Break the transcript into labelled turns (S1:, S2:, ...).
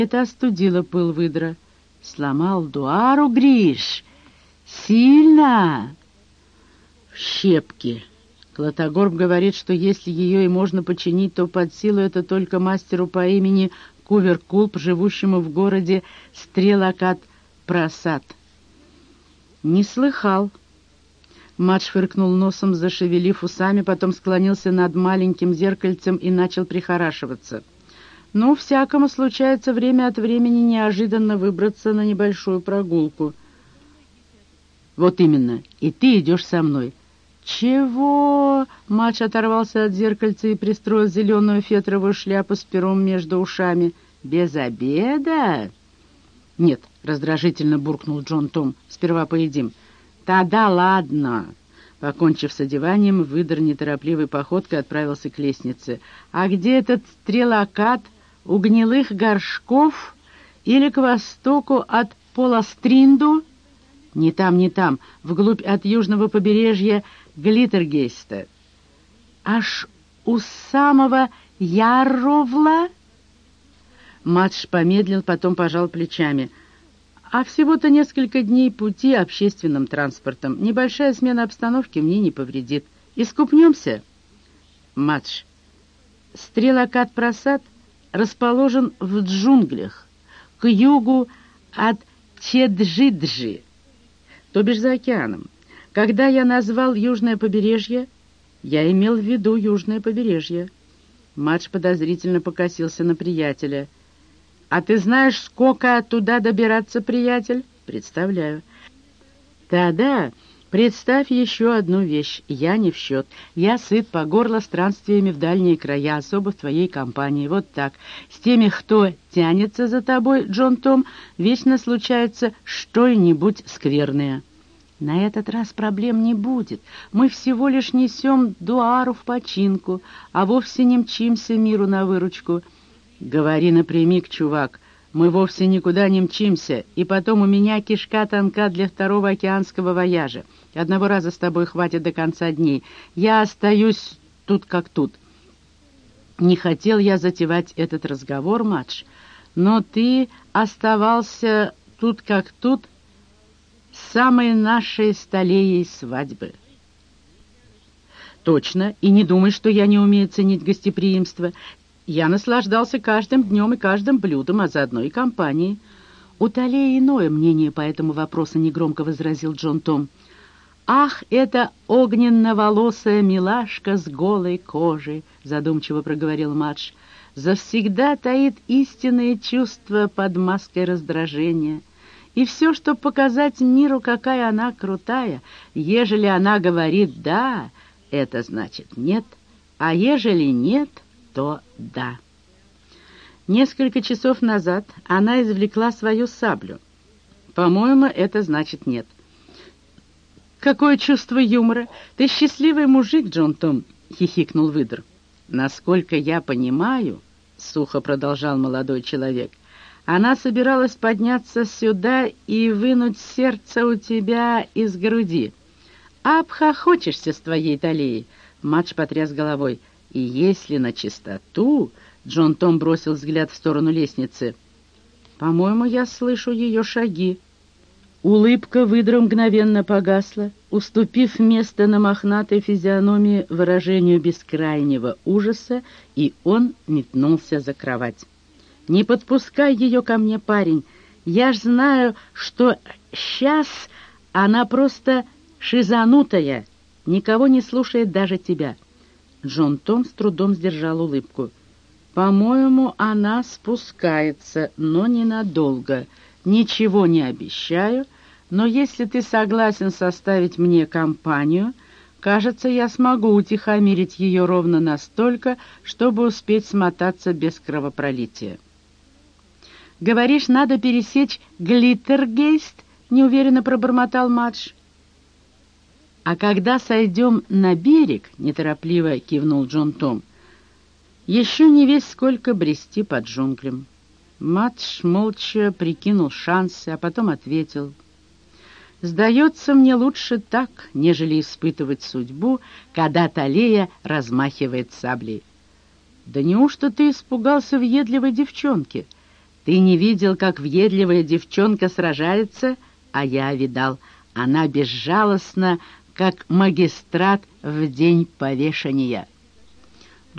S1: Это остудило пыл выдра. «Сломал Дуару, Гриш? Сильно?» «В щепки. Клотогорб говорит, что если ее и можно починить, то под силу это только мастеру по имени Кувер-Кулп, живущему в городе Стрелакат-Прасад». «Не слыхал». Мадж фыркнул носом, зашевелив усами, потом склонился над маленьким зеркальцем и начал прихорашиваться. «Ну, всякому случается время от времени неожиданно выбраться на небольшую прогулку». «Вот именно, и ты идешь со мной». «Чего?» — Мадж оторвался от зеркальца и пристроил зеленую фетровую шляпу с пером между ушами. «Без обеда?» «Нет», — раздражительно буркнул Джон Том, — «сперва поедим». «Тогда ладно». Покончив с одеванием, выдр неторопливой походкой отправился к лестнице. «А где этот стрелокат? У гнилых горшков? Или к востоку от Поластринду?» «Не там, не там, вглубь от южного побережья Глиттергейста». «Аж у самого Ярровла?» Мадж помедлил, потом пожал плечами. «А всего-то несколько дней пути общественным транспортом. Небольшая смена обстановки мне не повредит. Искупнемся?» «Мадж, Стрелакат-Прасад расположен в джунглях, к югу от Чеджиджи, то бишь за океаном. Когда я назвал южное побережье, я имел в виду южное побережье». Мадж подозрительно покосился на приятеля. «А ты знаешь, сколько туда добираться, приятель?» «Представляю». «Тогда представь еще одну вещь. Я не в счет. Я сыт по горло странствиями в дальние края, особо в твоей компании. Вот так. С теми, кто тянется за тобой, Джон Том, вечно случается что-нибудь скверное». «На этот раз проблем не будет. Мы всего лишь несем Дуару в починку, а вовсе не мчимся миру на выручку». «Говори напрямик, чувак. Мы вовсе никуда не мчимся, и потом у меня кишка тонка для второго океанского вояжа. Одного раза с тобой хватит до конца дней. Я остаюсь тут как тут». Не хотел я затевать этот разговор, Мадж, но ты оставался тут как тут с самой нашей столеей свадьбы. «Точно, и не думай, что я не умею ценить гостеприимство. Я наслаждался каждым днем и каждым блюдом, а заодно и компанией». «У Талии иное мнение по этому вопросу», — негромко возразил Джон Том. «Ах, это огненно-волосая милашка с голой кожей», — задумчиво проговорил Мадж, «завсегда таит истинные чувства под маской раздражения. И все, чтобы показать миру, какая она крутая, ежели она говорит «да», это значит «нет», а ежели «нет», то «да». Несколько часов назад она извлекла свою саблю. По-моему, это значит «нет». «Какое чувство юмора! Ты счастливый мужик, Джон Том!» — хихикнул выдр. «Насколько я понимаю, — сухо продолжал молодой человек, — она собиралась подняться сюда и вынуть сердце у тебя из груди. Обхохочешься с твоей Талией!» Мадж потряс головой. «И если на чистоту...» — Джон Том бросил взгляд в сторону лестницы. «По-моему, я слышу ее шаги». Улыбка выдра мгновенно погасла, уступив место на мохнатой физиономии выражению бескрайнего ужаса, и он метнулся за кровать. «Не подпускай ее ко мне, парень. Я ж знаю, что сейчас она просто шизанутая, никого не слушает, даже тебя». Джон Том с трудом сдержал улыбку. «По-моему, она спускается, но ненадолго. Ничего не обещаю, но если ты согласен составить мне компанию, кажется, я смогу утихомирить ее ровно настолько, чтобы успеть смотаться без кровопролития». «Говоришь, надо пересечь Глиттергейст?» — неуверенно пробормотал Мадж. «А когда сойдем на берег, — неторопливо кивнул Джон Том, — еще не весь сколько брести по джунглям». Мадж молча прикинул шансы, а потом ответил: «Сдается мне лучше так, нежели испытывать судьбу, когда Талия размахивает саблей». «Да неужто ты испугался въедливой девчонки? Ты не видел, как въедливая девчонка сражается? А я видал. Она безжалостна, как магистрат в день повешения».